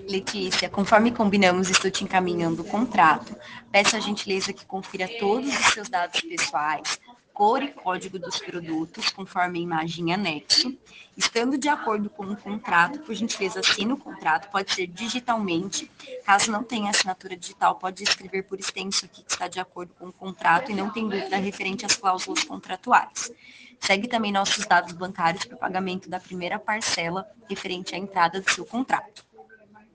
Letícia, conforme combinamos, estou te encaminhando o contrato. Peço a gentileza que confira todos os seus dados pessoais, cor e código dos produtos, conforme a imagem anexo. Estando de acordo com o contrato, por gentileza, assine o contrato, pode ser digitalmente. Caso não tenha assinatura digital, pode escrever por extenso aqui que está de acordo com o contrato e não tem dúvida referente às cláusulas contratuais. Segue também nossos dados bancários para o pagamento da primeira parcela referente à entrada do seu contrato.